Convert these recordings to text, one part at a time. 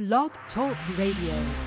Blog Talk Radio.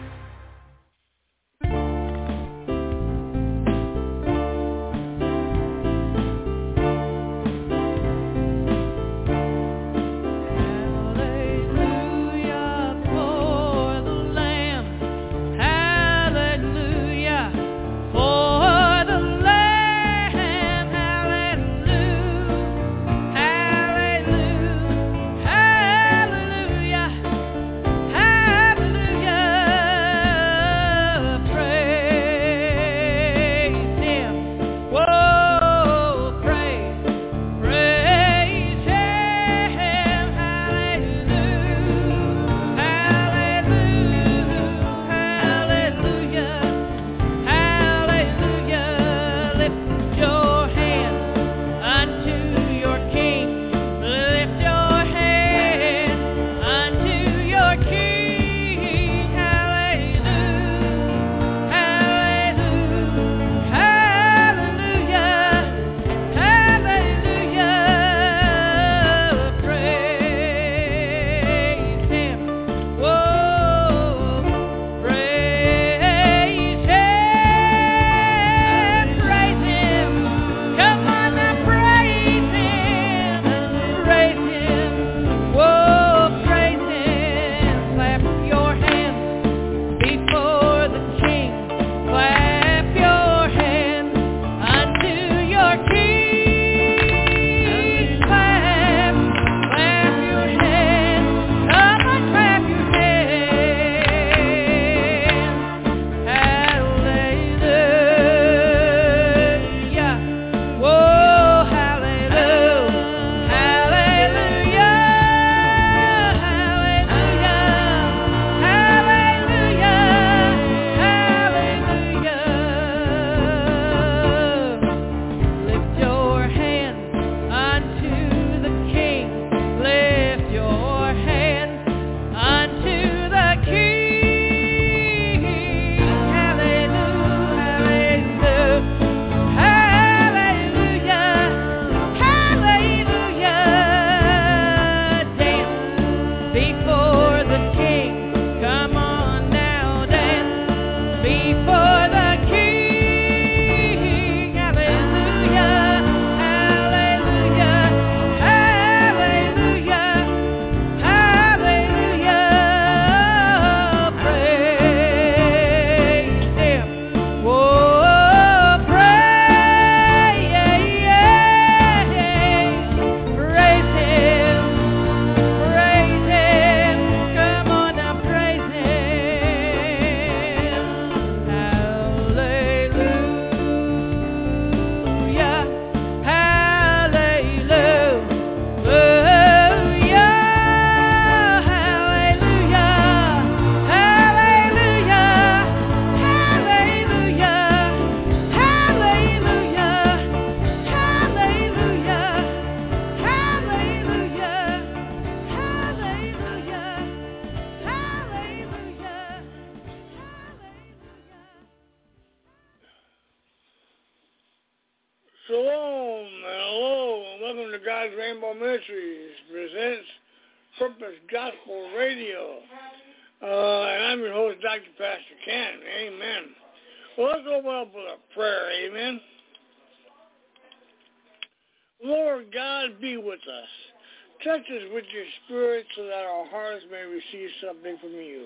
Touch us with your Spirit so that our hearts may receive something from you.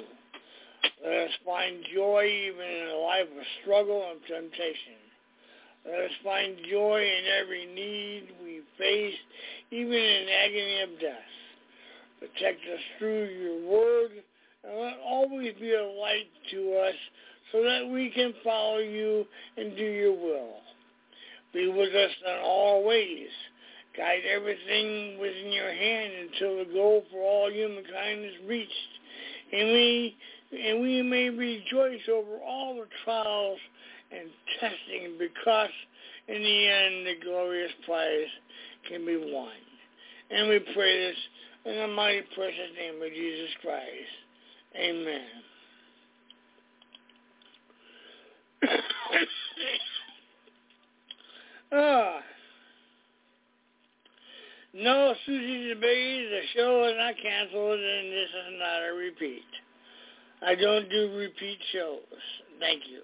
Let us find joy even in a life of struggle and temptation. Let us find joy in every need we face, even in agony of death. Protect us through your word, and let always be a light to us so that we can follow you and do your will. Be with us in all ways. Guide everything within your hand until the goal for all humankind is reached. And we may rejoice over all the trials and testing because in the end the glorious prize can be won. And we pray this in the mighty precious name of Jesus Christ. Amen. No, Susie the Bee, the show is not canceled, and this is not a repeat. I don't do repeat shows. Thank you.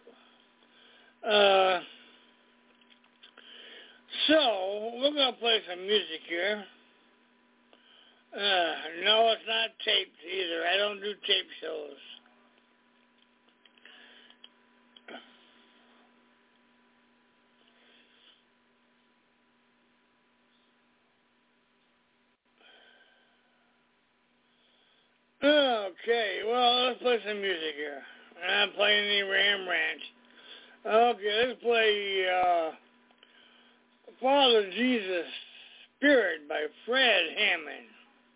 So, we're going to play some music here. No, it's not taped either. I don't do tape shows. Okay, well, let's play some music here. I'm playing the Ram Ranch. Okay, let's play Father Jesus Spirit by Fred Hammond.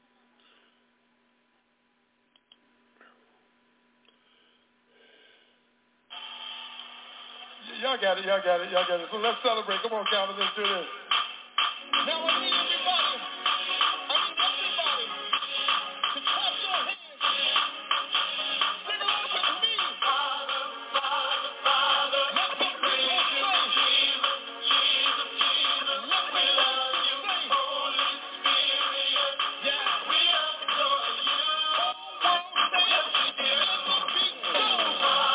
Y'all got it. So let's celebrate. Come on, Calvin, let's do this. Now I need everybody to clap your hands. Sing along with me. Father, Father, Father. Let's go. Jesus, let me love you. Holy Spirit, yeah, we adore you.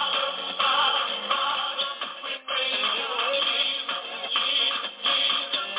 Father, Father, we praise you. Jesus,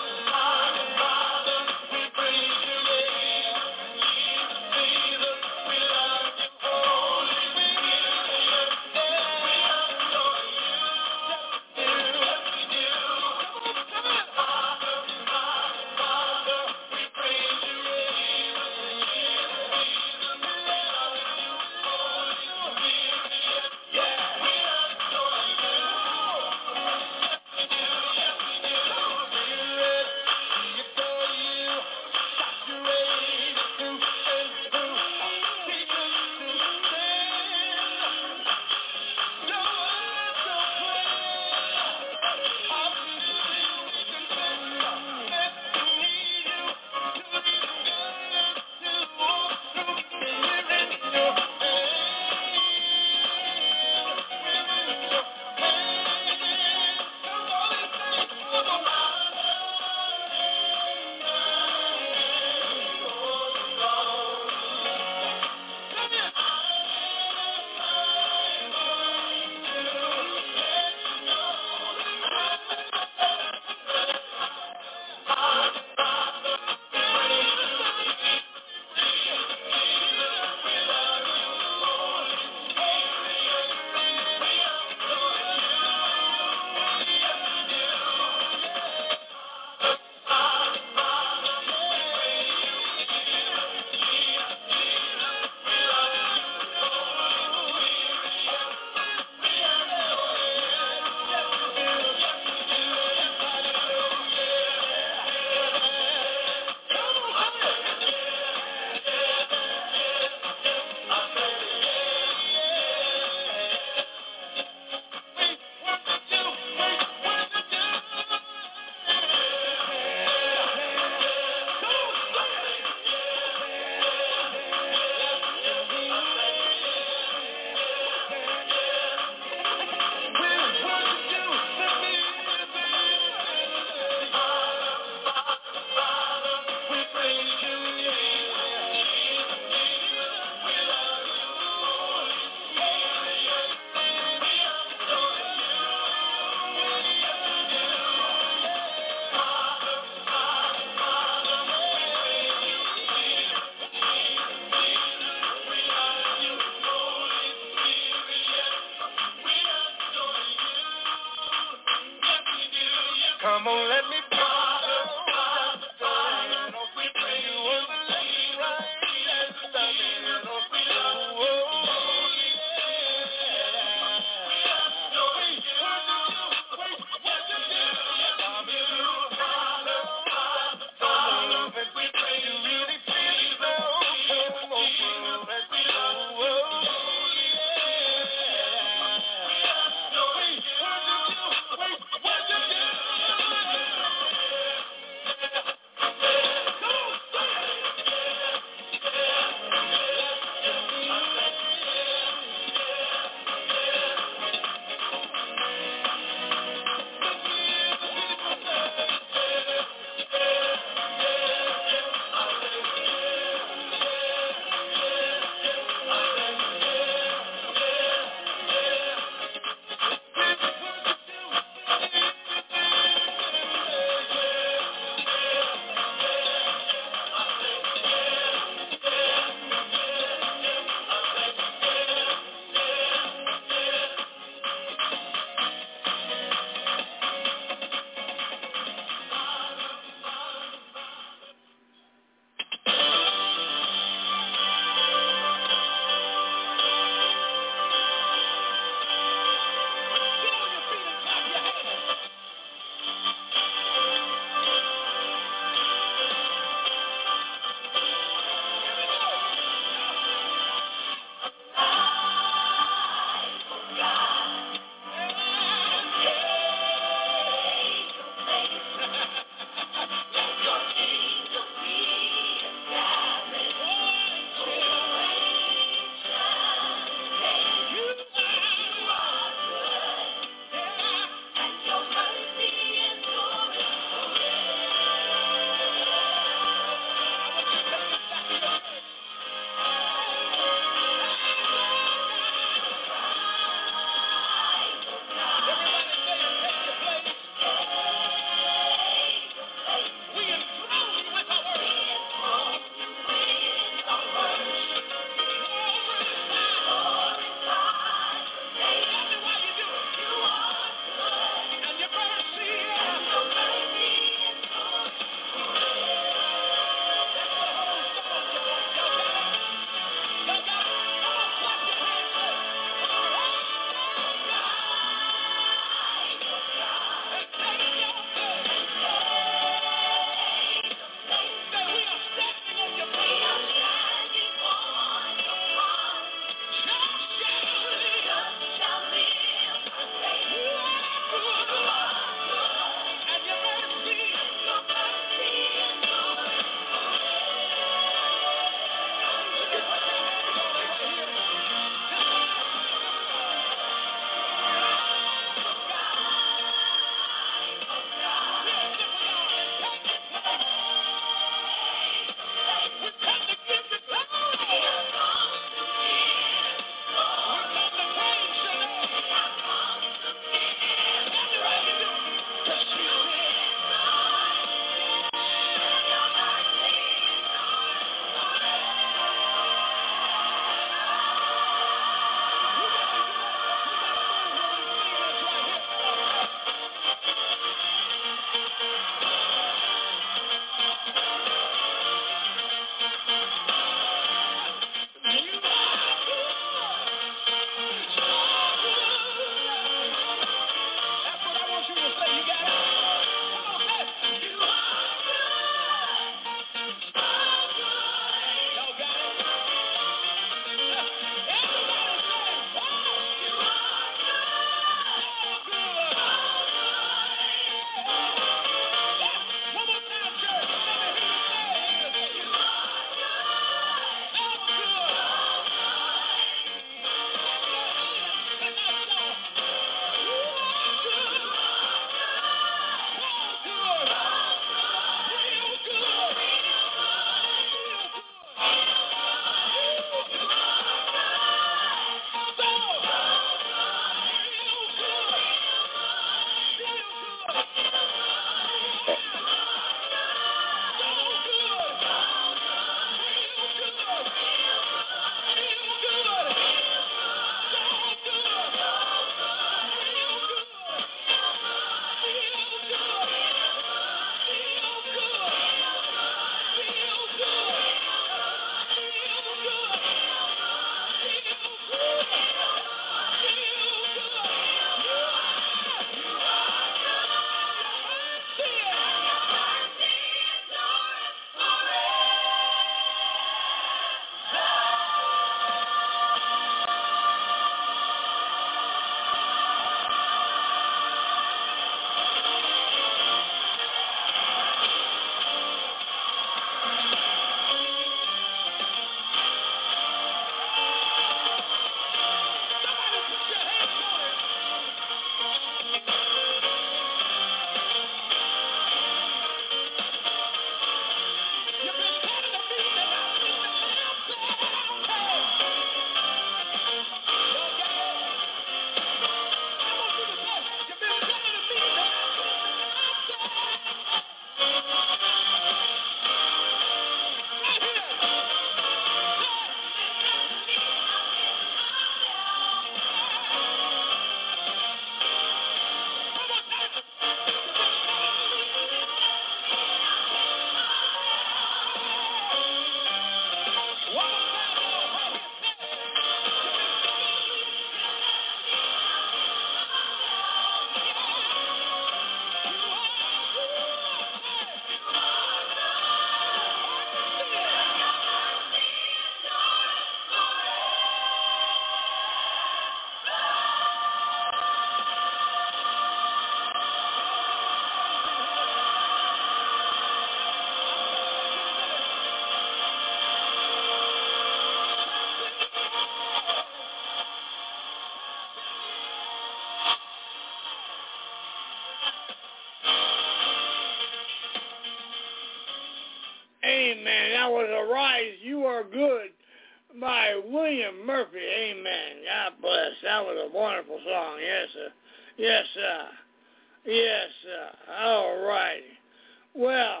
Are Good by William Murphy. Amen. God bless. That was a wonderful song. Yes, sir. Yes, sir. Yes, sir. All righty. Well,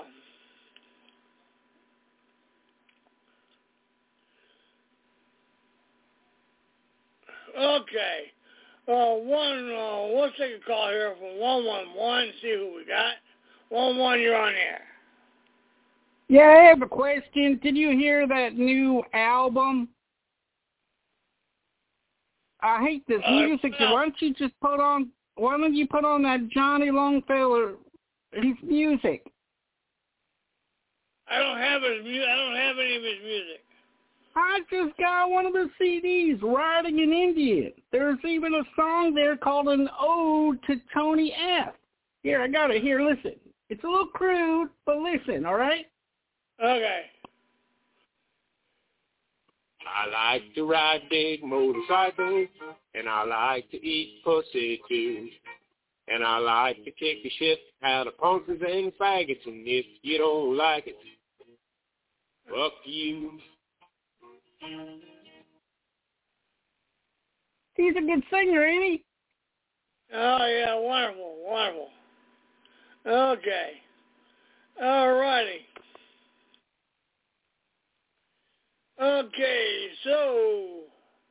okay. Let's take a call here from 111, see who we got. 111, you're on air. Yeah, I have a question. Did you hear that new album? I hate this music. No. Why don't you put on that Johnny Longfellow, his music? I don't have his music. I don't have any of his music. I just got one of the CDs, Riding in India. There's even a song there called An Ode to Tony F. Here, I got it. Here, listen. It's a little crude, but listen, all right? Okay. I like to ride big motorcycles, and I like to eat pussy too. And I like to kick the shit out of punks and faggots, and if you don't like it, fuck you. He's a good singer, ain't he? Oh, yeah, wonderful, wonderful. Okay. All righty. Okay, so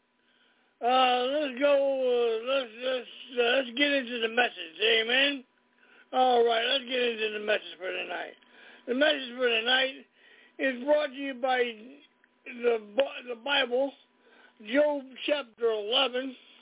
let's go. Let's get into the message. Amen. All right, let's get into the message for tonight. The message for tonight is brought to you by the Bible, Job chapter 11,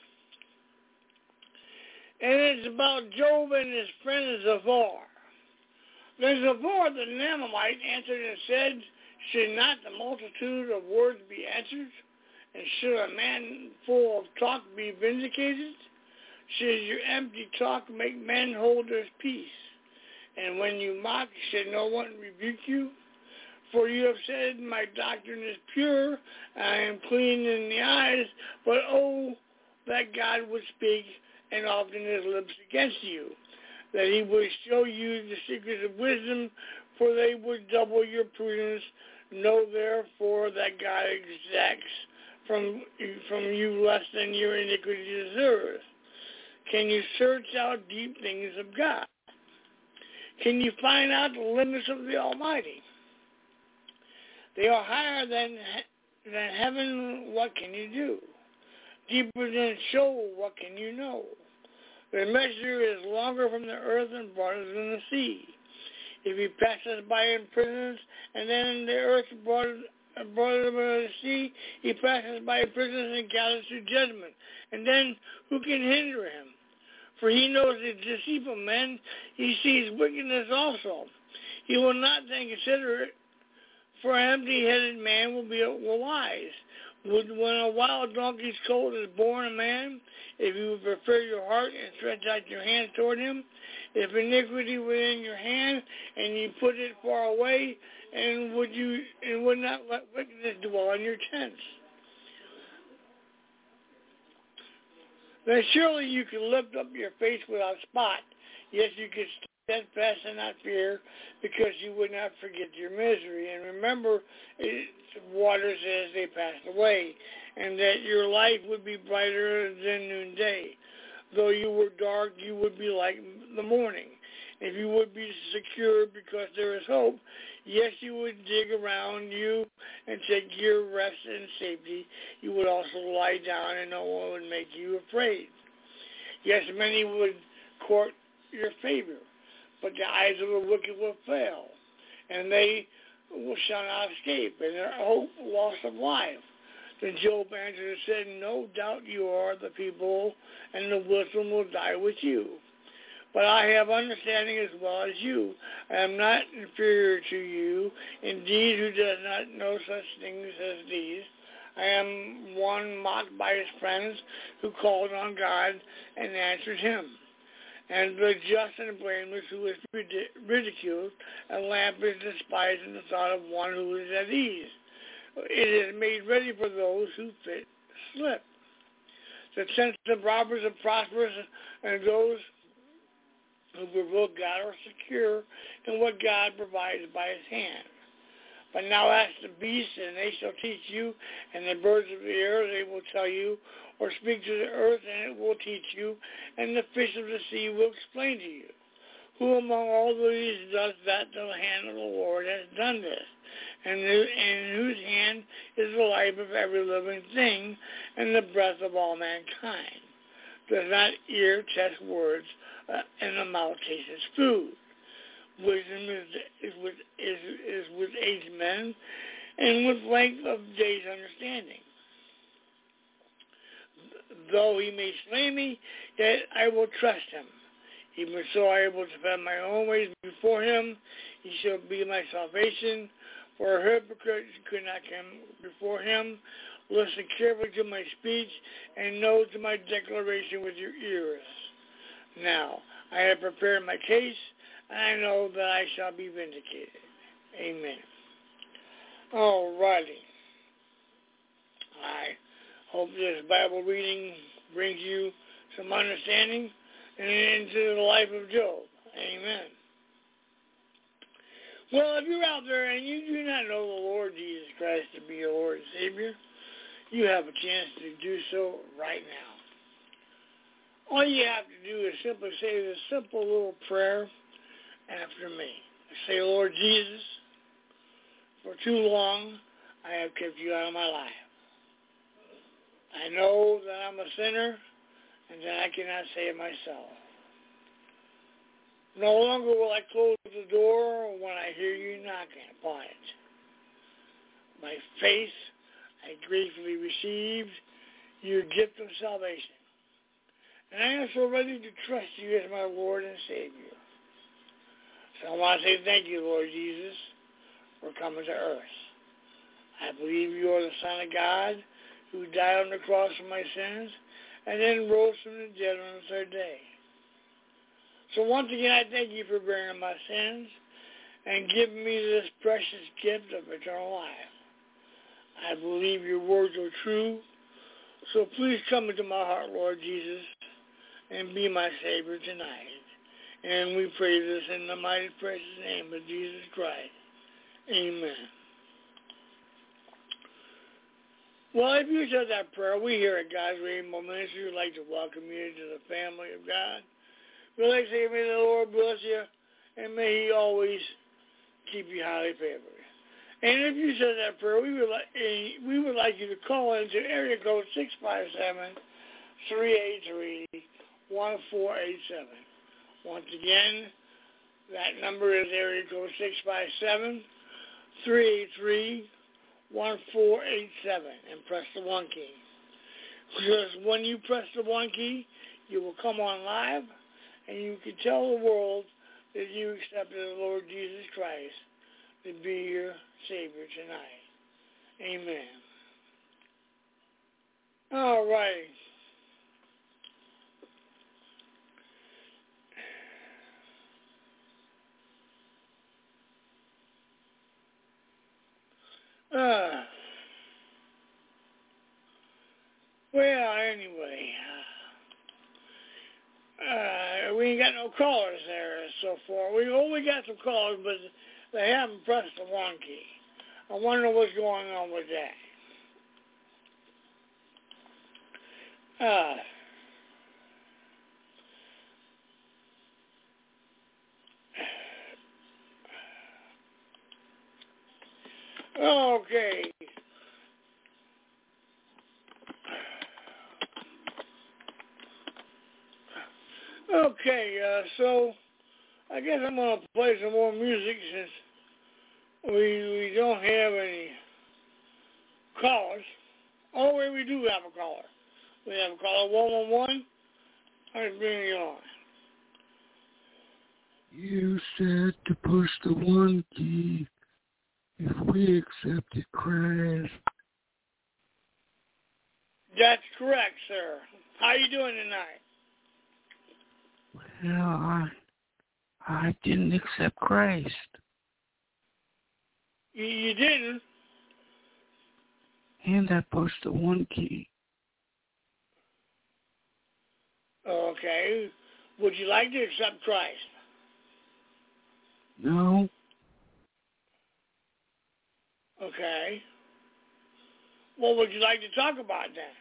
and it's about Job and his friend Zophar. Then Zophar the Naamite answered and said, "Should not the multitude of words be answered? And should a man full of talk be vindicated? Should your empty talk make men hold their peace? And when you mock, should no one rebuke you? For you have said, my doctrine is pure, I am clean in the eyes, but oh, that God would speak and open his lips against you, that he would show you the secrets of wisdom, for they would double your prudence. Know therefore that God exacts from you less than your iniquity deserves. Can you search out deep things of God? Can you find out the limits of the Almighty? They are higher than heaven, what can you do? Deeper than Sheol, what can you know? Their measure is longer from the earth and broader than the sea. If he passes by in prisons, and then the earth broader than the sea, he passes by in prisons and gathers to judgment. And then who can hinder him? For he knows the deceitful men, he sees wickedness also. He will not then consider it, for an empty-headed man will be wise. When a wild donkey's colt is born a man, if you would prefer your heart and stretch out your hand toward him, if iniquity within your hand and you put it far away, and would not let wickedness dwell in your tents. Then surely you can lift up your face without spot. Yes, you can stand fast and not fear, because you would not forget your misery. And remember its waters as they pass away, and that your life would be brighter than noonday. Though you were dark, you would be like the morning. If you would be secure because there is hope, yes, you would dig around you and take your rest in safety. You would also lie down and no one would make you afraid. Yes, many would court your favor, but the eyes of the wicked will fail, and they shall not escape, and their hope loss of life. Then Job answered and said, no doubt you are the people, and the wisdom will die with you. But I have understanding as well as you. I am not inferior to you. Indeed, who does not know such things as these? I am one mocked by his friends who called on God and answered him. And the just and blameless who is ridiculed, a lamp is despised in the thought of one who is at ease. It is made ready for those who slip. The tents of robbers are prosperous, and those who provoke God are secure in what God provides by his hand. But now ask the beasts, and they shall teach you, and the birds of the air, they will tell you, or speak to the earth, and it will teach you, and the fish of the sea will explain to you. Who among all these does that? The hand of the Lord has done this, and in whose hand is the life of every living thing, and the breath of all mankind. Does not ear test words, and the mouth tastes its food? Wisdom is with aged men, and with length of days understanding. Though he may slay me, yet I will trust him. Even so I will defend my own ways before him. He shall be my salvation. For a hypocrite could not come before him. Listen carefully to my speech, and know to my declaration with your ears. Now, I have prepared my case, and I know that I shall be vindicated. Amen. All righty. I hope this Bible reading brings you some understanding and into the life of Job. Amen. Well, if you're out there and you do not know the Lord Jesus Christ to be your Lord and Savior, you have a chance to do so right now. All you have to do is simply say this simple little prayer after me. Say, Lord Jesus, for too long I have kept you out of my life. I know that I'm a sinner and that I cannot save myself. No longer will I close the door when I hear you knocking upon it. By faith, I gratefully received your gift of salvation. And I am so ready to trust you as my Lord and Savior. So I want to say thank you, Lord Jesus, for coming to earth. I believe you are the Son of God who died on the cross for my sins and then rose from the dead on the third day. So once again, I thank you for bearing my sins and giving me this precious gift of eternal life. I believe your words are true, so please come into my heart, Lord Jesus, and be my Savior tonight. And we pray this in the mighty precious name of Jesus Christ. Amen. Well, if you said that prayer, we here at God's Rainbow Ministry would like to welcome you to the family of God. We'd like to say, may the Lord bless you, and may he always keep you highly favored. And if you said that prayer, we would like you to call into area code 657-383-1487. Once again, that number is area code 657-383-1487, and press the 1 key. Because when you press the 1 key, you will come on live, and you can tell the world that you accepted the Lord Jesus Christ to be your Savior tonight. Amen. All right. Well, anyway, we ain't got no callers there so far. We got some callers, but they haven't pressed the 1 key. I wonder what's going on with that. Okay. Okay, so I guess I'm going to play some more music since we don't have any callers. Oh, wait, we do have a caller. We have a caller, 111. Let's bring you on. You said to push the 1 key if we accepted Christ. That's correct, sir. How you doing tonight? Well, I didn't accept Christ. You didn't? And I pushed the 1 key. Okay. Would you like to accept Christ? No. Okay. What would you like to talk about then?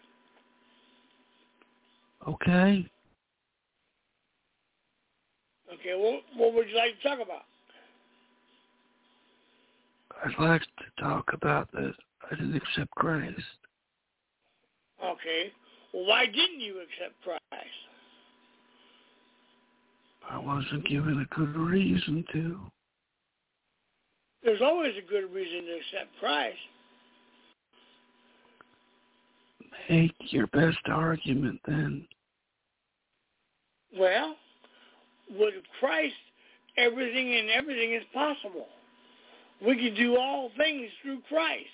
Okay. Okay, what would you like to talk about? I'd like to talk about that I didn't accept Christ. Okay. Well, why didn't you accept Christ? I wasn't given a good reason to. There's always a good reason to accept Christ. Make your best argument then. Well, with Christ, everything is possible. We can do all things through Christ.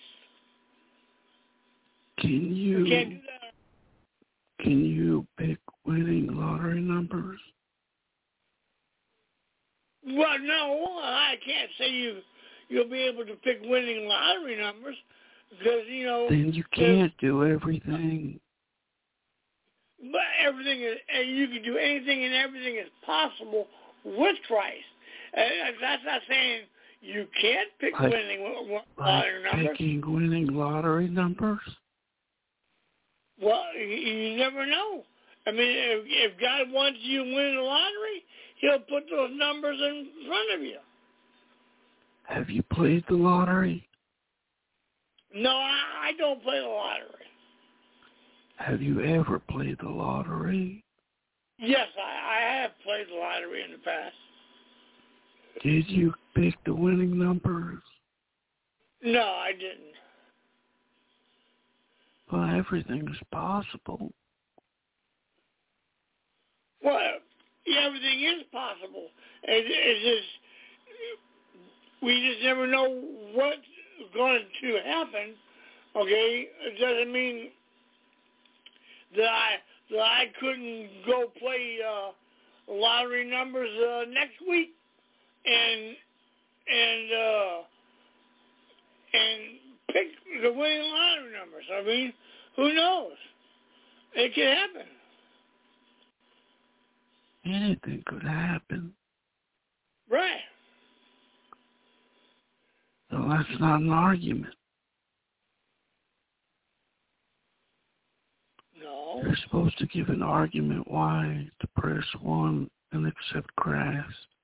Can We can't do that. Can you pick winning lottery numbers? Well, no, I can't say you'll be able to pick winning lottery numbers because, Then you can't do everything. But everything is, and you can do anything and everything is possible with Christ. That's not saying you can't pick winning lottery numbers. Picking winning lottery numbers? Well, you never know. I mean, if God wants you to win the lottery, He'll put those numbers in front of you. Have you played the lottery? No, I don't play the lottery. Have you ever played the lottery? Yes, I have played the lottery in the past. Did you pick the winning numbers? No, I didn't. Well, everything is possible. Well, yeah, everything is possible. It's just, we just never know what's going to happen. Okay, it doesn't mean that I couldn't go play lottery numbers next week and pick the winning lottery numbers. I mean, who knows? It could happen. Anything could happen. Right. So that's not an argument. No. You're supposed to give an argument why to press 1 and accept Christ.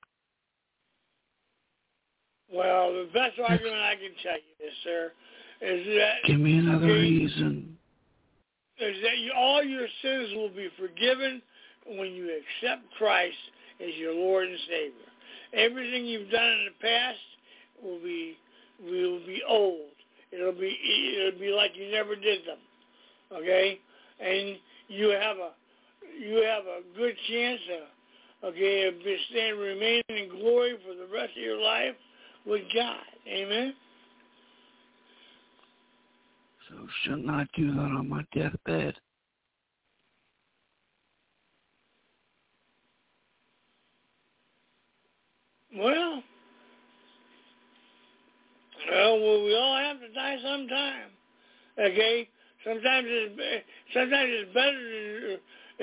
Well, the best argument I can tell you is, sir, is that... Give me another reason. Is that all your sins will be forgiven when you accept Christ as your Lord and Savior. Everything you've done in the past will be old. It'll be like you never did them. Okay? And you have a good chance of remaining in glory for the rest of your life with God. Amen? So shouldn't I do that on my deathbed? Well, we all have to die sometime. Okay? Sometimes it's better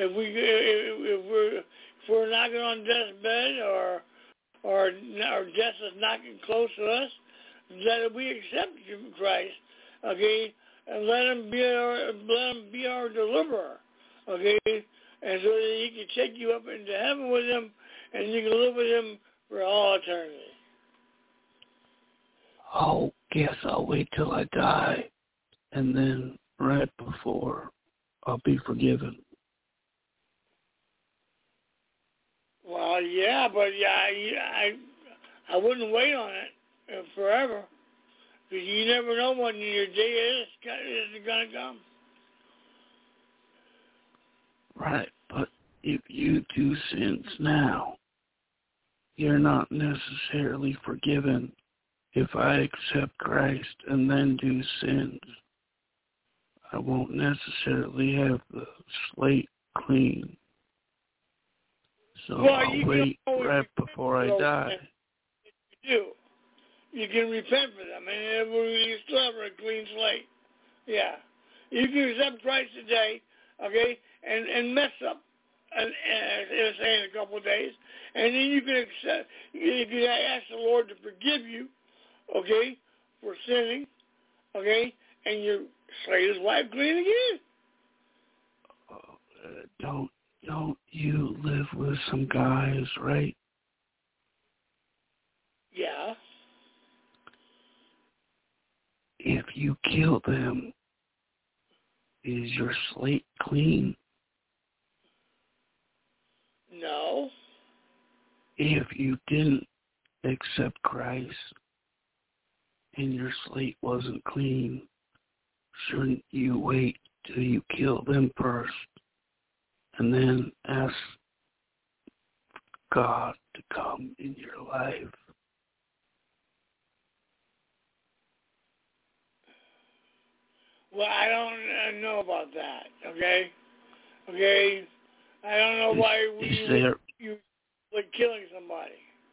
if we're knocking on death's bed or death is knocking close to us, that we accept Christ, okay, and let him be our deliverer, okay, and so that he can take you up into heaven with him, and you can live with him for all eternity. Oh, guess I'll wait till I die, and then right before I'll be forgiven. Well, yeah, but I wouldn't wait on it forever, because you never know when your day is going to come. Right, but if you do sins now, you're not necessarily forgiven if I accept Christ and then do sins. I won't necessarily have the slate clean. So I'll wait right before I die. You do. You can repent for them, and you still have a clean slate. Yeah. You can accept Christ today, okay, and mess up, and say in a couple of days, and then you can ask the Lord to forgive you, okay, for sinning, okay, and you slay his wife clean again. Don't you live with some guys, right? Yeah. If you kill them, is your slate clean? No. If you didn't accept Christ and your slate wasn't clean, shouldn't you wait till you kill them first and then ask God to come in your life? Well, I don't know about that, okay? Okay? I don't know why you like killing somebody.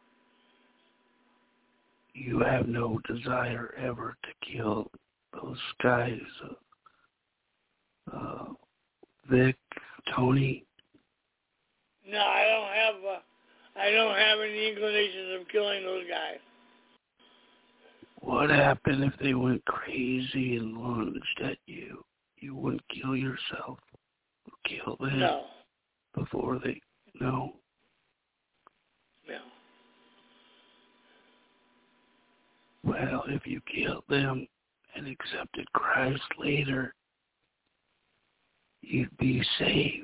You have no desire ever to kill those guys, Vic, Tony. No, I don't have any inclinations of killing those guys. What happened if they went crazy and lunged at you? You wouldn't kill yourself or kill them? No. Before they... No? No. Well, if you killed them and accepted Christ later, you'd be saved.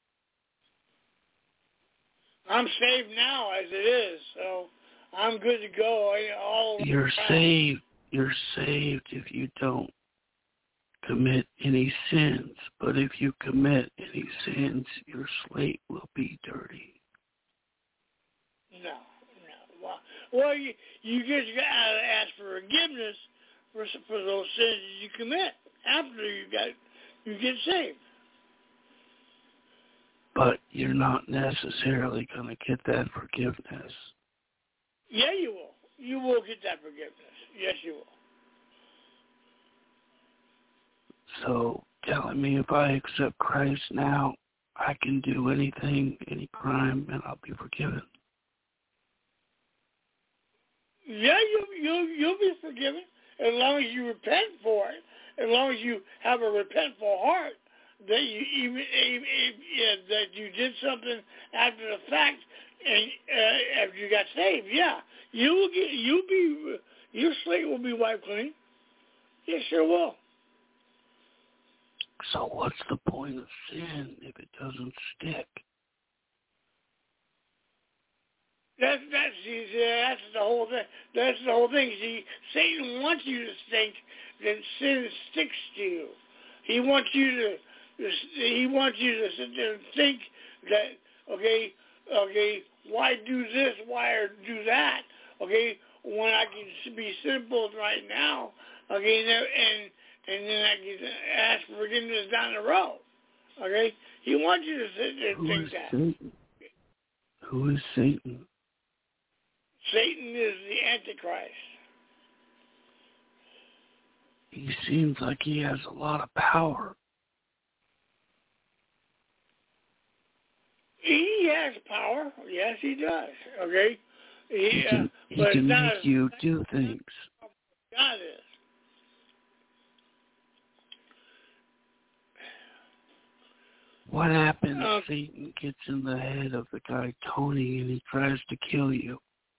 I'm saved now as it is, so I'm good to go. You're saved. You're saved if you don't commit any sins. But if you commit any sins, your slate will be dirty. No. Well, you just gotta ask for forgiveness for those sins that you commit after you get saved. But you're not necessarily going to get that forgiveness. Yeah, you will. You will get that forgiveness. Yes, you will. So, telling me if I accept Christ now, I can do anything, any crime, and I'll be forgiven. Yeah, you'll be forgiven as long as you repent for it. As long as you have a repentful heart that you that you did something after the fact and after you got saved. Yeah, your slate will be wiped clean. It sure will. So what's the point of sin if it doesn't stick? That's the whole thing. That's the whole thing. See, Satan wants you to think that sin sticks to you. He wants you to sit there and think that why do this, why do that? Okay, when I can be simple right now. Okay, and then I can ask for forgiveness down the road. Okay, he wants you to sit there and think that. Satan? Who is Satan? Satan is the Antichrist. He seems like he has a lot of power. He has power. Yes, he does. Okay? He can make you do things. God is. What happens if Satan gets in the head of the guy Tony and he tries to kill you?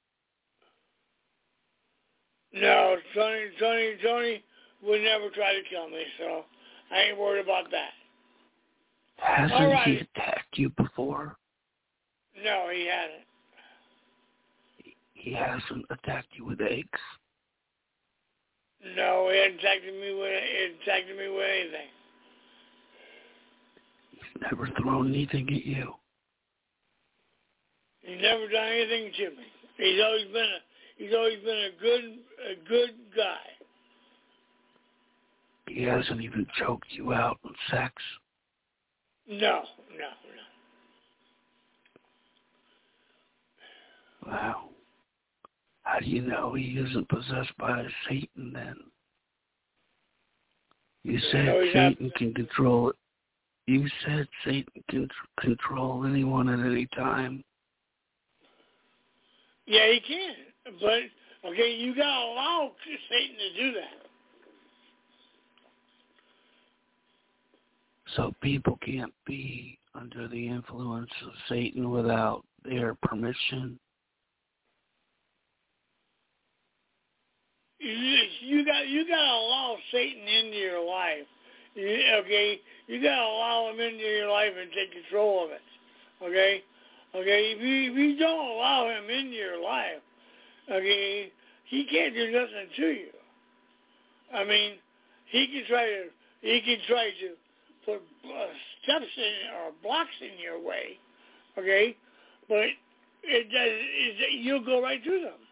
No, Tony would never try to kill me, so I ain't worried about that. Hasn't he attacked you before? No, he hasn't. He hasn't attacked you with eggs? No, he hasn't attacked me with anything. He's never thrown anything at you? He's never done anything to me. He's always been a good guy. He hasn't even choked you out on sex? No. Wow. How do you know he isn't possessed by Satan then? You said Satan can control it. You said Satan can control anyone at any time. Yeah, he can. But, you got to allow Satan to do that. So people can't be under the influence of Satan without their permission. You got to allow Satan into your life. Okay, you got to allow him into your life and take control of it. Okay, if you don't allow him into your life, okay, he can't do nothing to you. I mean, he can try to put steps in or blocks in your way, okay, but you'll go right through them.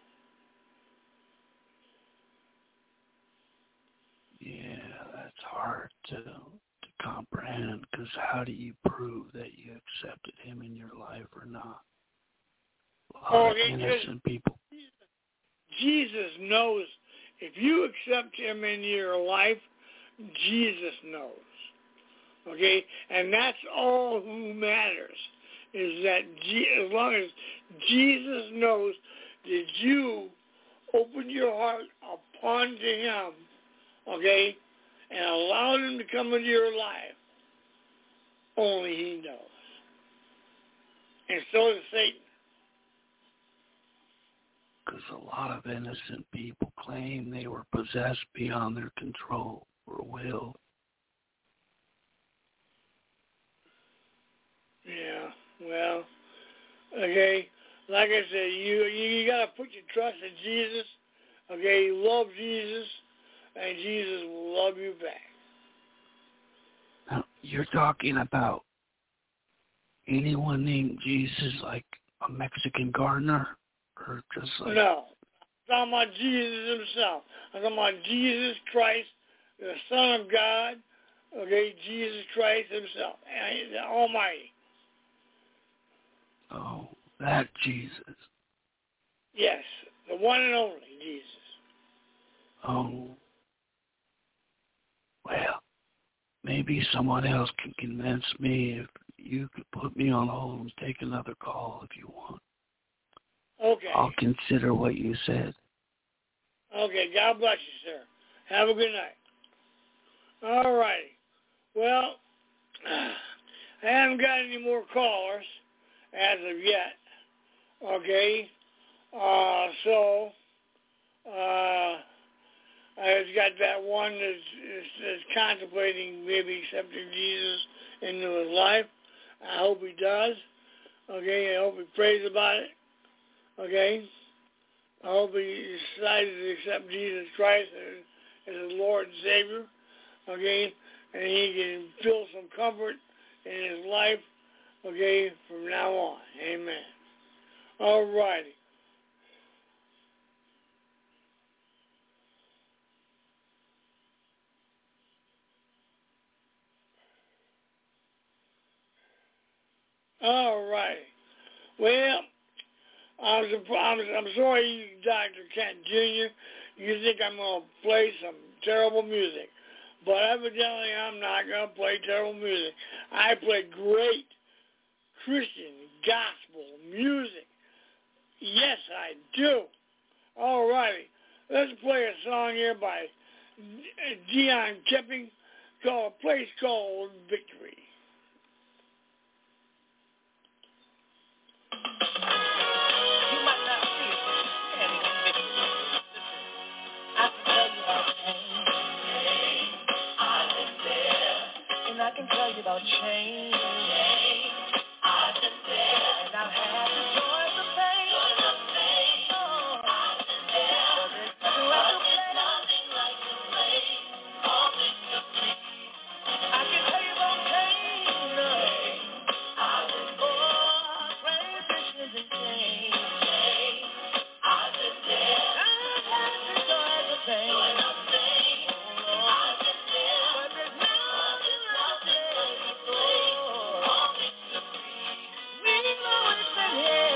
Yeah, that's hard to comprehend, because how do you prove that you accepted him in your life or not? A lot of innocent people. Jesus knows. If you accept him in your life, Jesus knows. Okay? And that's all who matters, is that as long as Jesus knows that you open your heart upon to him, okay, and allow him to come into your life, only he knows. And so does Satan. Because a lot of innocent people claim they were possessed beyond their control or will. Yeah, well, okay, like I said, you got to put your trust in Jesus, okay, you love Jesus, and Jesus will love you back. Now, you're talking about anyone named Jesus, like a Mexican gardener? Or just like... No, I'm talking about Jesus himself. I'm talking about Jesus Christ, the Son of God, okay, Jesus Christ himself, the Almighty. Oh, that Jesus. Yes, the one and only Jesus. Oh. Well, maybe someone else can convince me. If you could put me on hold and take another call if you want. Okay. I'll consider what you said. Okay, God bless you, sir. Have a good night. All righty. Well, I haven't got any more callers as of yet. Okay. So I just got that one that's contemplating maybe accepting Jesus into his life. I hope he does. Okay, I hope he prays about it. Okay. I hope he decided to accept Jesus Christ as his Lord and Savior. Okay, and he can feel some comfort in his life. Okay, from now on. Amen. All righty. All right. Well, I'm sorry, Dr. Kent Jr. You think I'm going to play some terrible music. But evidently I'm not going to play terrible music. I play great Christian gospel music. Yes, I do. All righty. Let's play a song here by Dion Kipping called A Place Called Victory. I can tell you about change. I've been there. And I've had to join the pain. Oh, but there's nothing like the place. All victory. I can tell you about pain. Oh, transitions and change. I've been there. I've had to join the pain. Yeah.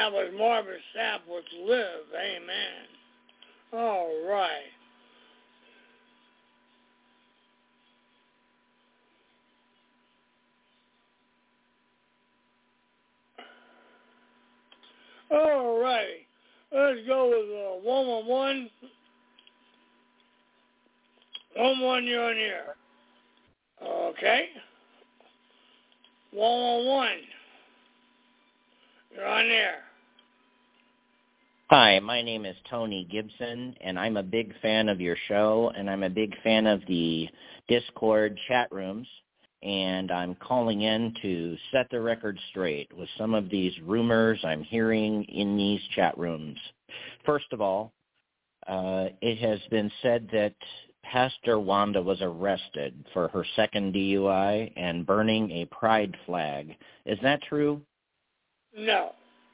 That was Marvin Sapp with Live. Amen. All right. All righty. Let's go with 111. 111, you're on here. Okay. 111. You're on there. Hi, my name is Tony Gibson, and I'm a big fan of your show, and I'm a big fan of the Discord chat rooms, and I'm calling in to set the record straight with some of these rumors I'm hearing in these chat rooms. First of all, it has been said that Pastor Wanda was arrested for her second DUI and burning a pride flag. Is that true? No.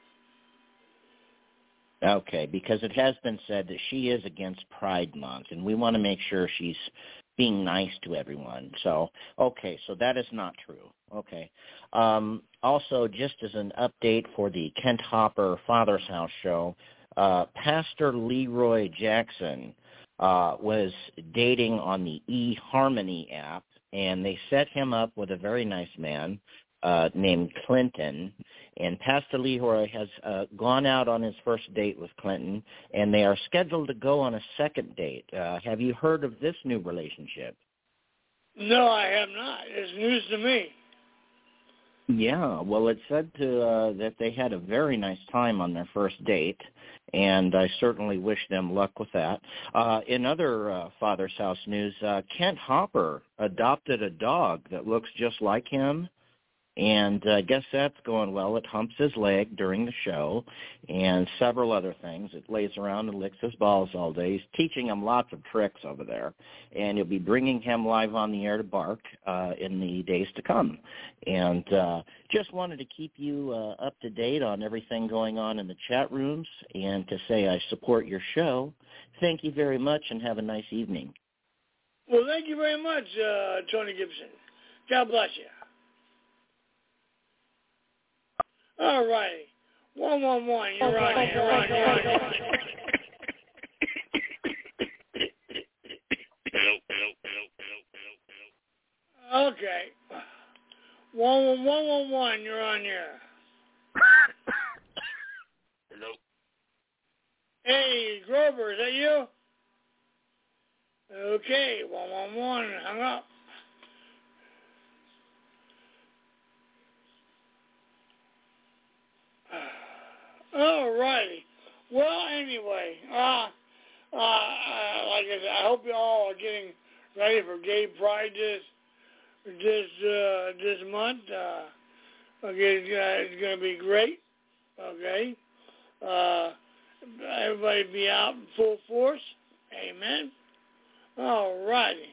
Okay, because it has been said that she is against Pride Month, and we want to make sure she's being nice to everyone. So, okay, so that is not true. Okay. Also, just as an update for the Kent Hopper Father's House show, Pastor Leroy Jackson was dating on the eHarmony app, and they set him up with a very nice man named Clinton. And Pastor Leroy has gone out on his first date with Clinton, and they are scheduled to go on a second date. Have you heard of this new relationship? No, I have not. It's news to me. Yeah, well, it said that they had a very nice time on their first date, and I certainly wish them luck with that. In other Father's House news, Kent Hopper adopted a dog that looks just like him, and I guess that's going well. It humps his leg during the show and several other things. It lays around and licks his balls all day. He's teaching him lots of tricks over there, and you'll be bringing him live on the air to bark in the days to come. And just wanted to keep you up to date on everything going on in the chat rooms and to say I support your show. Thank you very much and have a nice evening. Well, thank you very much, Tony Gibson. God bless you. All righty. 111, you're on here. Okay. 111, you're on here. Hello. Hey, Grover, is that you? Okay, 111, hung up. All righty. Well, anyway, like I said, I hope you all are getting ready for Gay Pride this month. Okay, it's going to be great. Okay. Everybody be out in full force. Amen. All righty.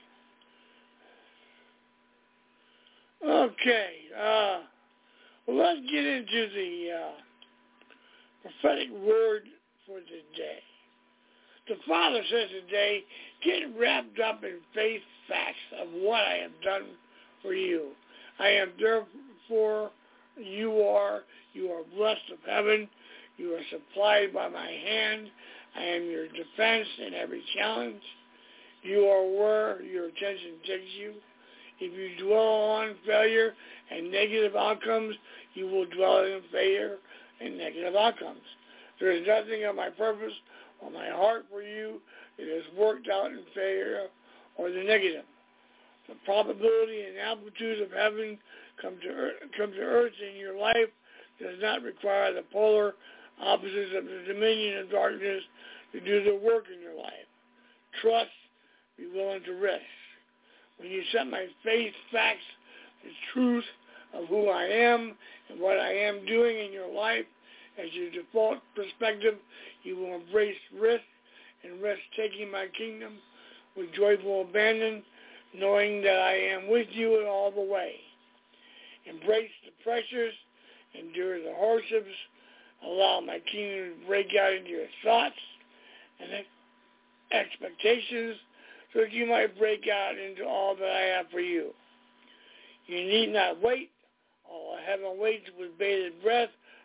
Okay. Well, let's get into the prophetic word for today. The Father says today, get wrapped up in faith facts of what I have done for you. I am therefore, you are blessed of heaven. You are supplied by my hand. I am your defense in every challenge. You are where your attention takes you. If you dwell on failure and negative outcomes, you will dwell in failure and negative outcomes. There is nothing of my purpose or my heart for you that is worked out in failure or the negative. The probability and amplitude of heaven come to earth in your life does not require the polar opposites of the dominion of darkness to do the work in your life. Trust, be willing to risk. When you set my faith facts, the truth of who I am and what I am doing in your life as your default perspective, you will embrace risk and risk taking my kingdom with joyful abandon, knowing that I am with you all the way. Embrace the pressures, endure the hardships, allow my kingdom to break out into your thoughts and expectations so that you might break out into all that I have for you. You need not wait. All heaven waits with bated breath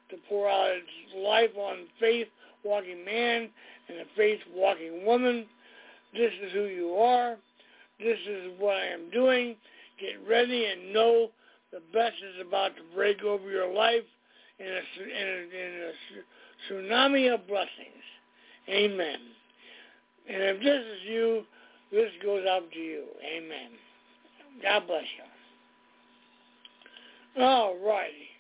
to pour out its life on faith-walking man and a faith-walking woman. This is who you are. This is what I am doing. Get ready and know the best is about to break over your life in a tsunami of blessings. Amen. And if this is you, this goes out to you. Amen. God bless you. All righty.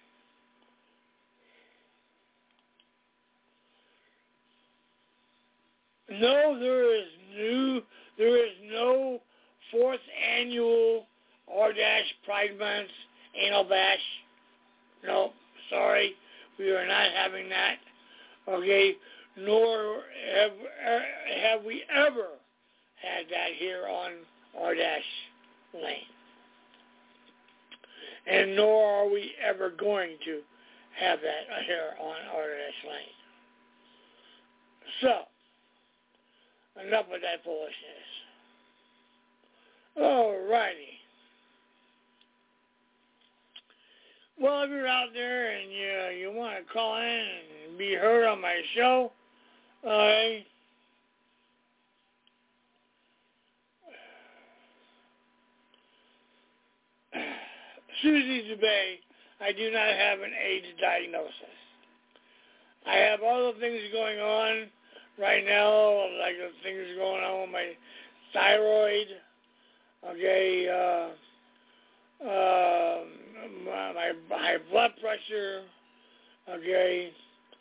No, there is no fourth annual R-Pride Month anal bash. No, sorry, we are not having that. Okay, nor have we ever had that here on R-Lane. And nor are we ever going to have that here on R-Lane. So, enough of that foolishness. All righty. Well, if you're out there and you want to call in and be heard on my show, Susie Dubay, I do not have an AIDS diagnosis. I have other things going on right now, like the things going on with my thyroid, okay, my high blood pressure, okay,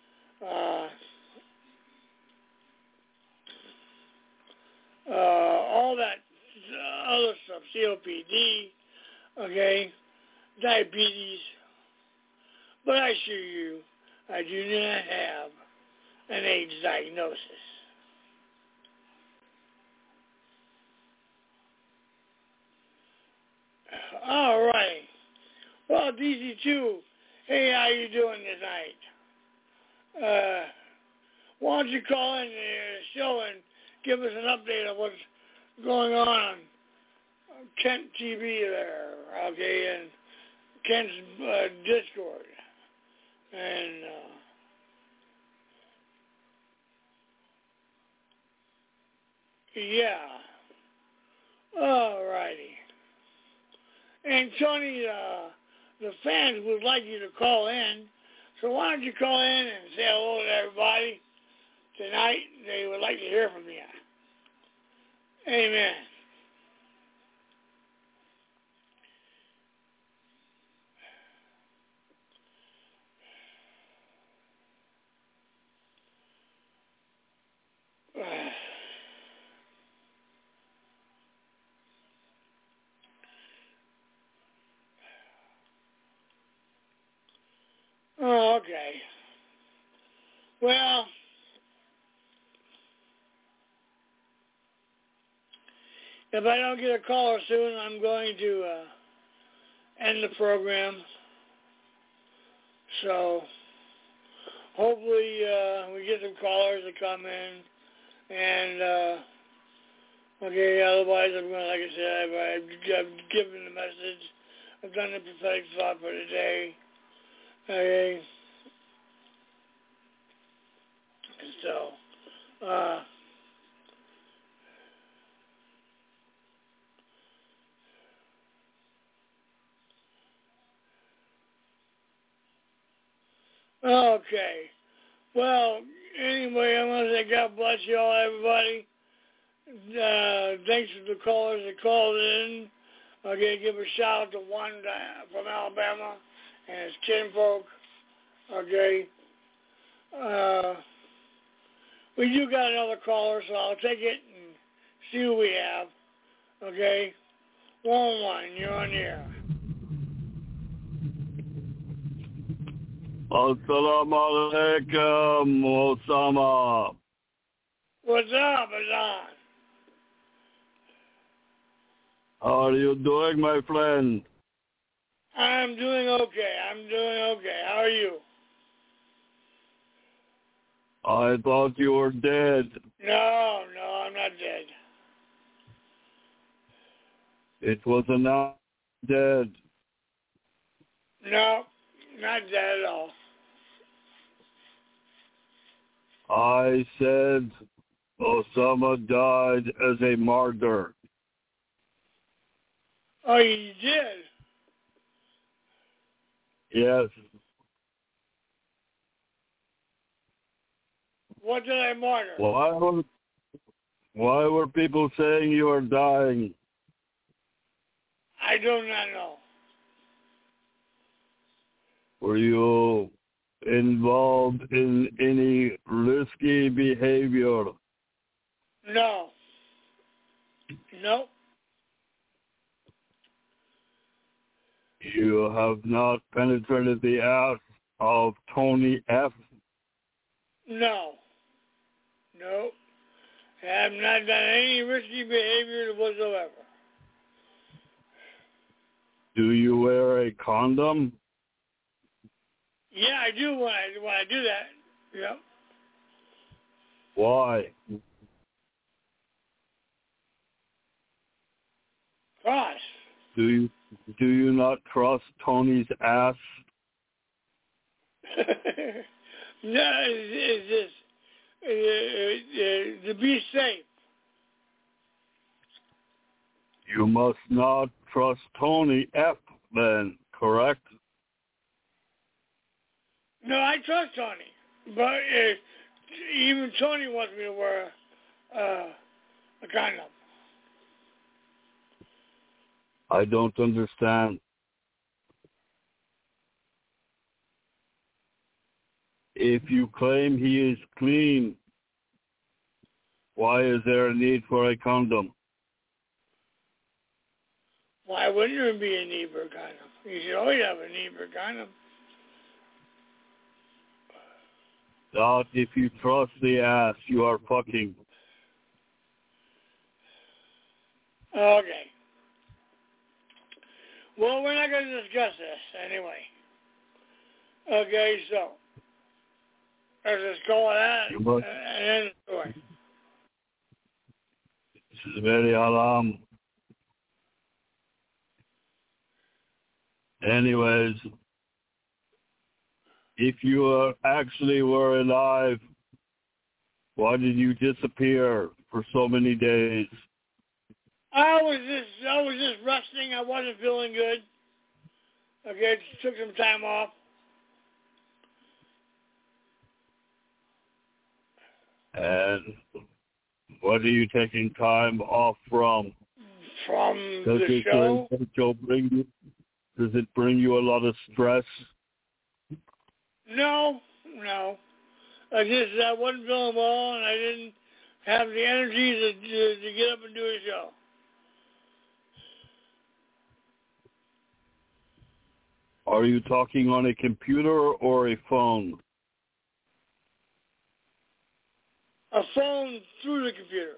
all that other stuff, COPD, okay, diabetes, but I assure you, I do not have an AIDS diagnosis. All right. Well, DC2, hey, how you doing tonight? Why don't you call in the show and give us an update of what's going on Kent TV there, okay, and Kent's Discord. And yeah. All righty. And Tony, the fans would like you to call in. So why don't you call in and say hello to everybody tonight? They would like to hear from you. Amen. Oh, okay. Well, if I don't get a caller soon, I'm going to end the program. So hopefully we get some callers to come in. And, okay, otherwise I'm going to, like I said, I've given the message. I've done the prophetic thought for today. Okay. So, okay. Well, anyway, I want to say God bless you all, everybody. Thanks to the callers that called in. Okay, give a shout out to one from Alabama and his kinfolk. Okay. We do got another caller, so I'll take it and see who we have. Okay. 1-1, you're on the air. Assalamu alaikum, Osama. What's up, Azan? How are you doing, my friend? I'm doing okay. How are you? I thought you were dead. No, I'm not dead. It was announced dead. No, not dead at all. I said Osama died as a martyr. Oh, you did? Yes. What did I martyr? Why were people saying you are dying? I do not know. Were you involved in any risky behavior? No. Nope. You have not penetrated the ass of Tony F? No. Nope. I have not done any risky behavior whatsoever. Do you wear a condom? Yeah, I do when I do that. Yep. Why? Cross. Do you not trust Tony's ass? No, it's just to be safe. You must not trust Tony F then, correct? No, I trust Tony, but even Tony wants me to wear a condom. I don't understand. If you claim he is clean, why is there a need for a condom? Why wouldn't there be a need for a condom? You should always have a need for a condom. Not if you trust the ass you are fucking. Okay. Well, we're not going to discuss this anyway. Okay, so let's just go on that and end the story. This is very haram. Anyways, if you actually were alive, why did you disappear for so many days? I was just resting. I wasn't feeling good. Okay, just took some time off. And what are you taking time off from? From the show? Does it bring you a lot of stress? No. I wasn't feeling well, and I didn't have the energy to get up and do a show. Are you talking on a computer or a phone? A phone through the computer.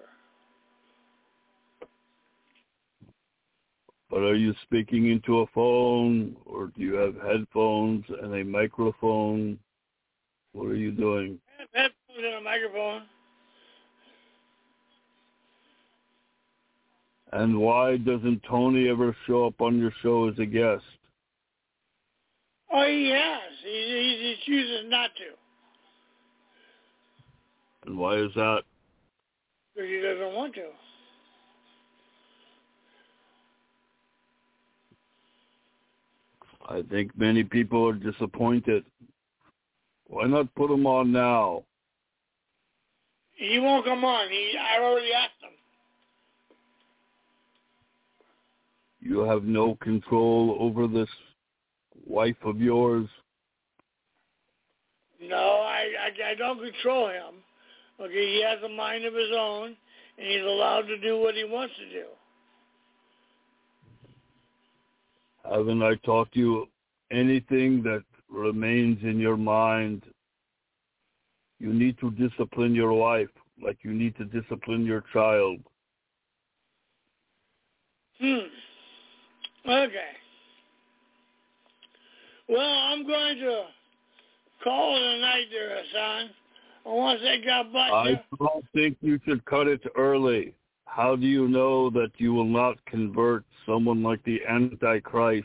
But are you speaking into a phone, or do you have headphones and a microphone? What are you doing? I have headphones and a microphone. And why doesn't Tony ever show up on your show as a guest? Oh, he has. He chooses not to. And why is that? Because he doesn't want to. I think many people are disappointed. Why not put him on now? He won't come on. I already asked him. You have no control over this wife of yours? No, I don't control him. Okay, he has a mind of his own, and he's allowed to do what he wants to do. Haven't I taught you anything that remains in your mind? You need to discipline your wife like you need to discipline your child. Okay. Well, I'm going to call it a night there, Hassan. I want to say God bless you. I don't think you should cut it early. How do you know that you will not convert someone like the Antichrist?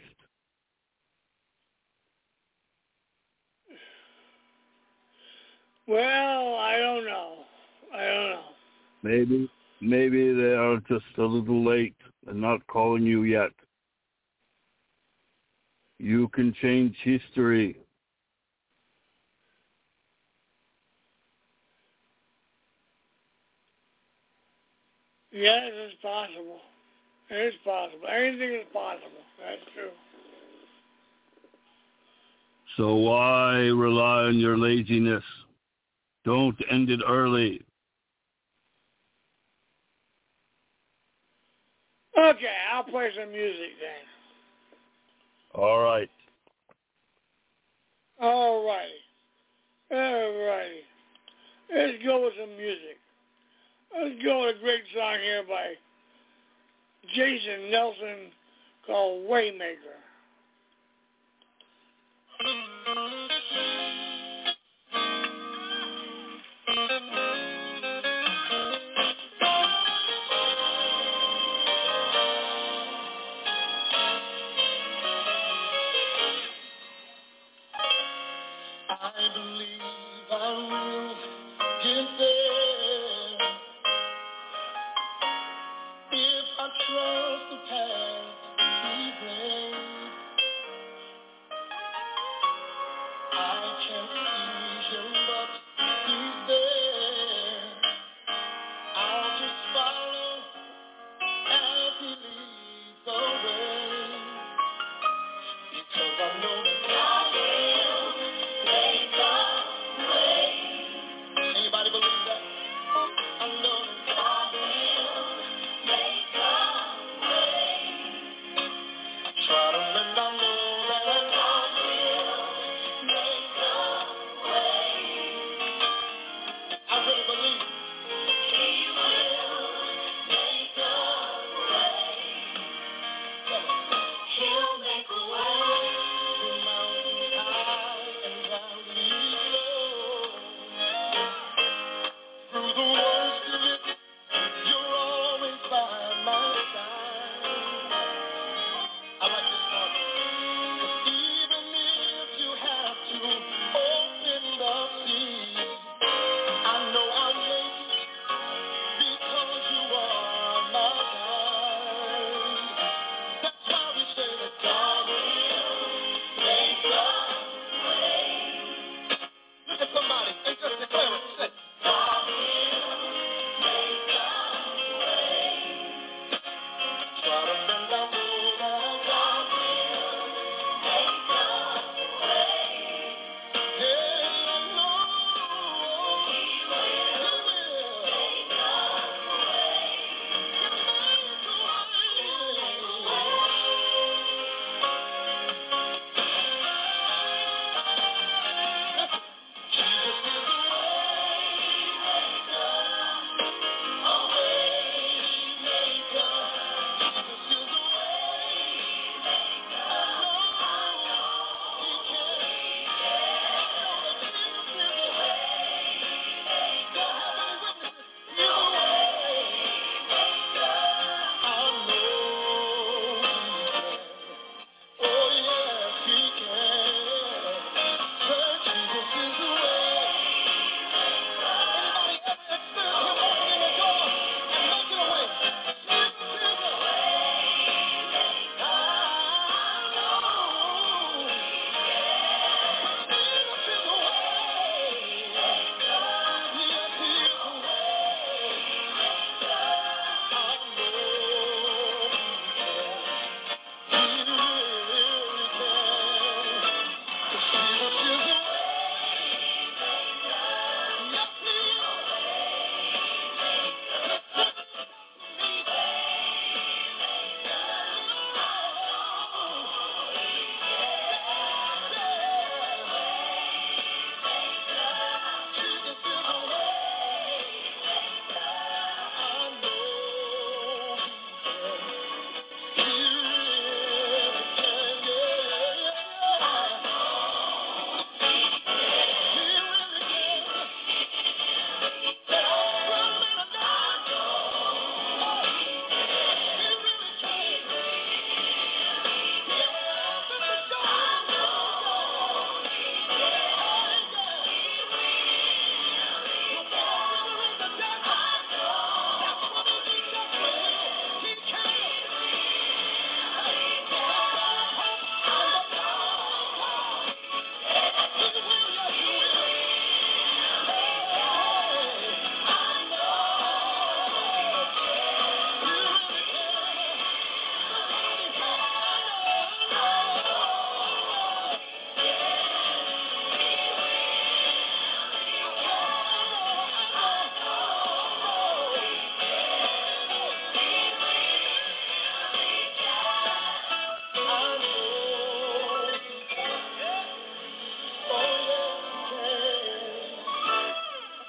Well, I don't know. Maybe they are just a little late and not calling you yet. You can change history. Yes, it's possible. It is possible. Anything is possible. That's true. So why rely on your laziness? Don't end it early. Okay, I'll play some music then. All right. All righty. Let's go with some music. Let's go with a great song here by Jason Nelson called Waymaker. I believe I will get there if I trust the path He's laid. I can't see Him, but He's there.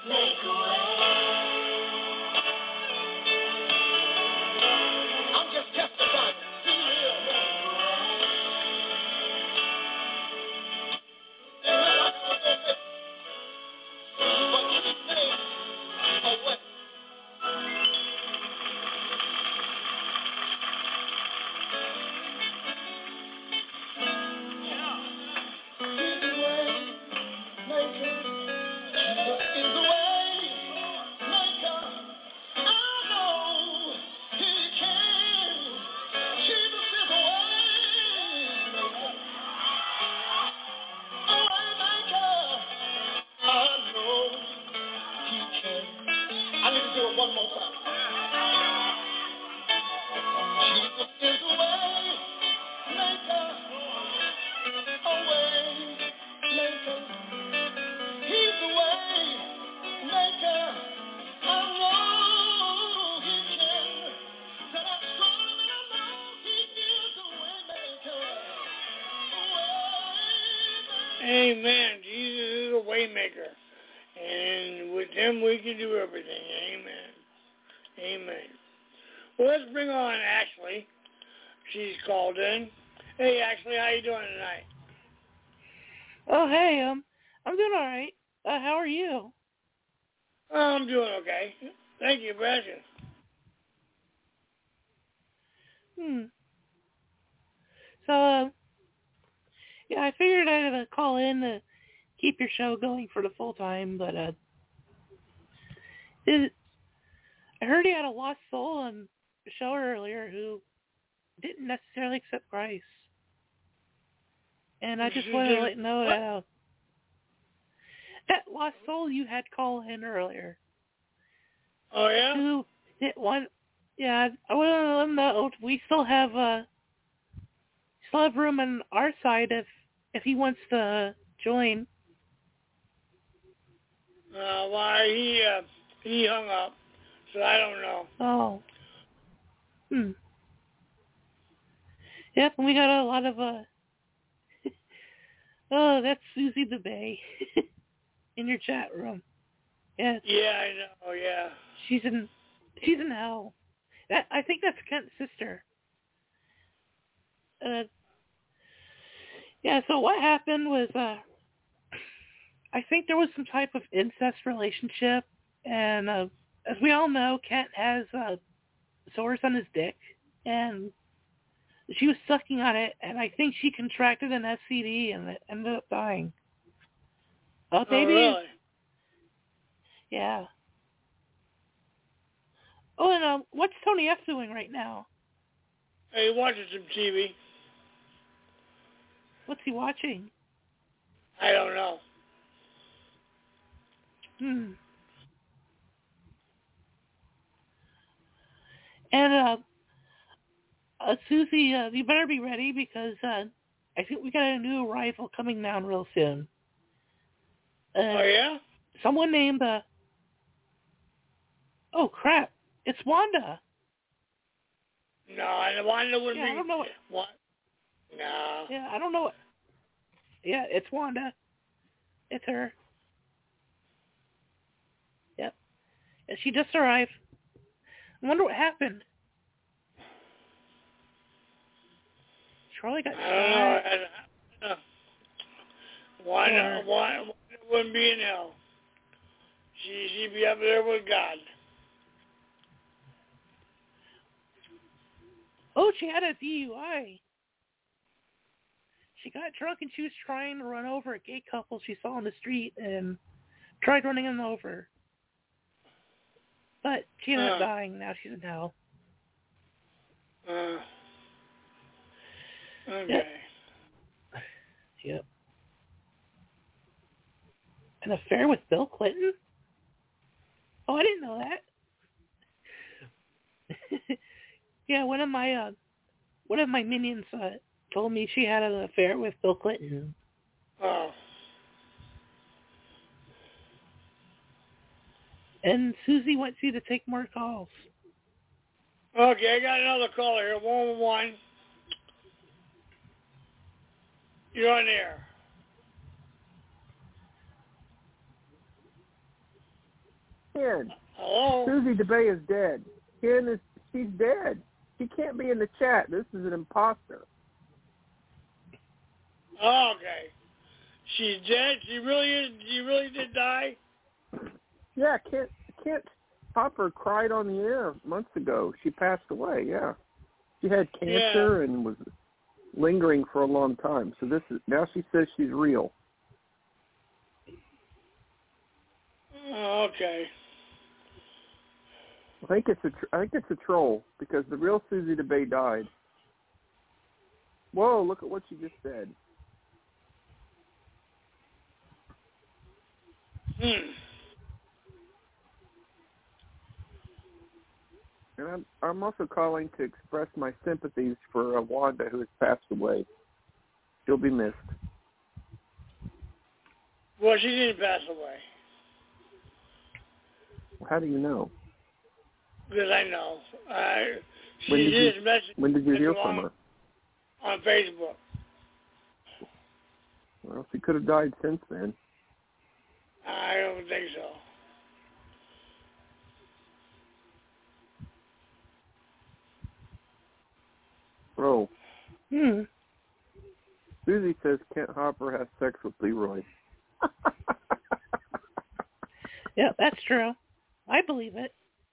make a way. I'm just testifying. He will make a way. But he made a way. I need to do it one more time. Jesus is a way maker, a way maker. He's a way maker. I know he can. That I'm strong and I know he is a way maker. A way maker. Amen. Jesus is a way maker. And with him we can do everything. Amen. Amen. Well, let's bring on Ashley. She's called in. Hey, Ashley, how you doing tonight? Oh, hey, I'm doing all right. How are you? Oh, I'm doing okay. Thank you for asking. So, yeah, I figured I'd call in to keep your show going for the full time, but I heard you had a lost soul on the show earlier who didn't necessarily accept Christ. And I just wanted to let you know that lost soul you had call in earlier. Oh, yeah? Who didn't want, yeah, I want to let them know we still have room on our side if he wants to join. Well, he hung up, so I don't know. Oh. Yep, and we got a lot of oh, that's Susie the Bay in your chat room. Yes. Yeah, I know. Yeah. She's in hell. I think that's Kent's sister. Yeah. So what happened was, I think there was some type of incest relationship, and as we all know, Kent has sores on his dick, and she was sucking on it, and I think she contracted an STD and it ended up dying. Oh, baby. Oh, really? Yeah. Oh, and what's Tony F doing right now? Hey, watching some TV. What's he watching? I don't know. And Susie, you better be ready because I think we got a new arrival coming down real soon. Oh, yeah? Someone named oh crap! It's Wanda. No, Wanda wouldn't be. I don't know what. What? No. Yeah, I don't know what. Yeah, it's Wanda. It's her. Yep. And she just arrived. I wonder what happened. She probably got shot. I don't know. Wanda wouldn't be in hell. She'd be up there with God. Oh, she had a DUI. She got drunk and she was trying to run over a gay couple she saw on the street and tried running them over. But she ended up dying. Now she's in hell. Okay. Yep. An affair with Bill Clinton? Oh, I didn't know that. Yeah, one of my minions told me she had an affair with Bill Clinton. Oh. And Susie wants you to take more calls. Okay, I got another caller here. 111. You're on air. Ken. Hello? Susie DeBay is dead. She's dead. She can't be in the chat. This is an imposter. Oh, okay. She's dead? She really did die? Yeah, Kent Hopper cried on the air months ago. She passed away, yeah. She had cancer and was lingering for a long time. So now she says she's real. Oh, okay. I think it's a troll because the real Susie DeBay died. Whoa, look at what you just said. And I'm also calling to express my sympathies for Wanda, who has passed away. She'll be missed. Well, she didn't pass away. Well, how do you know? Because I know. When did you hear from her? On Facebook. Well, she could have died since then. I don't think so. Oh. Susie says Kent Hopper has sex with Leroy. Yeah, that's true. I believe it.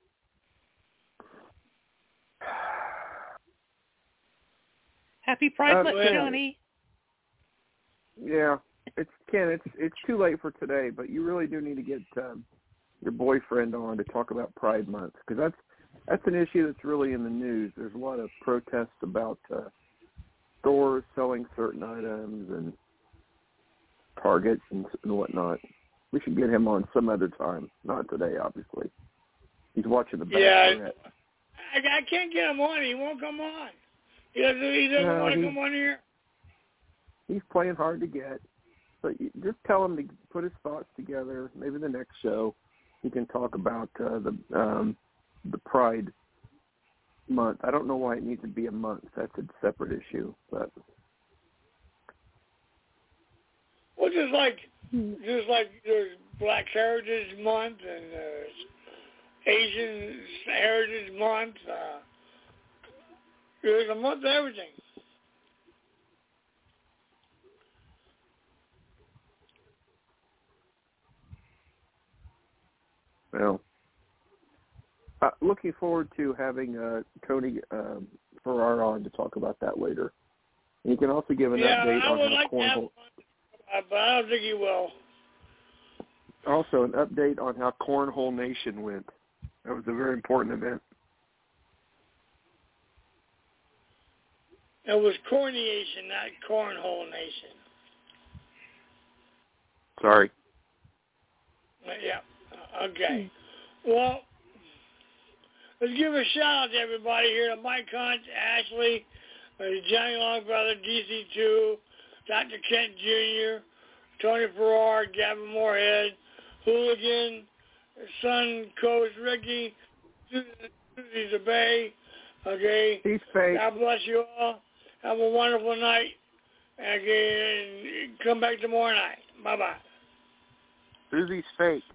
Happy Pride Month, Johnny. Yeah, it's too late for today, but you really do need to get your boyfriend on to talk about Pride Month because that's an issue that's really in the news. There's a lot of protests about stores selling certain items and Target and whatnot. We should get him on some other time, not today, obviously. He's watching the Bachelorette. I can't get him on. He won't come on. He doesn't want to come on here. He's playing hard to get. But just tell him to put his thoughts together. Maybe the next show he can talk about the Pride Month. I don't know why it needs to be a month. That's a separate issue. But well, just like there's Black Heritage Month and there's Asian Heritage Month. There's a month of everything. Well, looking forward to having Tony Farrar on to talk about that later. And you can also give an update on how Cornhole. But I don't think he will. Also, an update on how Cornhole Nation went. That was a very important event. It was Cornation, not Cornhole Nation. Sorry. Yeah. Okay. Well, let's give a shout out to everybody here, to Mike Hunt, Ashley, Johnny Longbrother, DC2, Dr. Kent Jr., Tony Farrar, Gavin Moorhead, Hooligan, Sun Coast Ricky, Susie DeBay. Okay. He's fake. God bless you all. Have a wonderful night. Okay, and come back tomorrow night. Bye-bye. Susie's fake.